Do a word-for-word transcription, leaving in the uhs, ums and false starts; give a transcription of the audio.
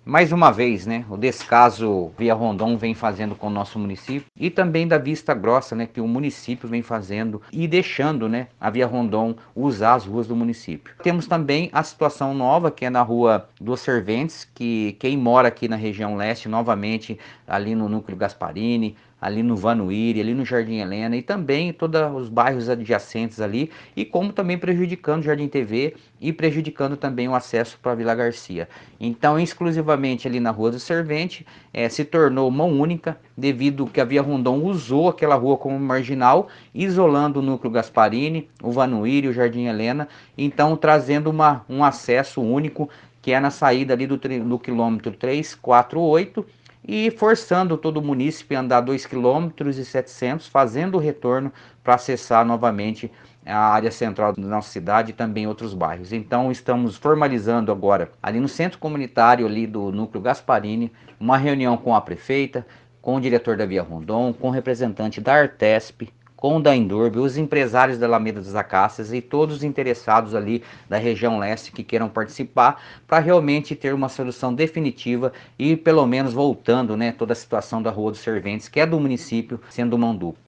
mais uma vez, né, o descaso Via Rondon vem fazendo com o nosso município e também da Vista Grossa, né, que o município vem fazendo e deixando, né, a Via Rondon usar as ruas do município. Temos também a situação nova que é na Rua dos Serventes, que quem mora aqui na região leste, novamente ali no Núcleo Gasparini, ali no Vanuíri, ali no Jardim Helena e também todos os bairros adjacentes ali, e como também prejudicando o Jardim T V e prejudicando também o acesso para a Vila Garcia. Então, exclusivamente ali na Rua do Servente, é, se tornou mão única, devido que a Via Rondon usou aquela rua como marginal, isolando o Núcleo Gasparini, o Vanuíri, o Jardim Helena, então trazendo uma, um acesso único, que é na saída ali do, do quilômetro trezentos e quarenta e oito, e forçando todo o munícipe a andar dois quilômetros e setecentos, fazendo o retorno para acessar novamente a área central da nossa cidade e também outros bairros. Então estamos formalizando agora, ali no centro comunitário ali do Núcleo Gasparini, uma reunião com a prefeita, com o diretor da Via Rondon, com o representante da Artesp, com o da Endurbe, os empresários da Alameda das Acácias e todos os interessados ali da região leste que queiram participar, para realmente ter uma solução definitiva e pelo menos voltando, né, toda a situação da Rua dos Serventes, que é do município, sendo mão dupla.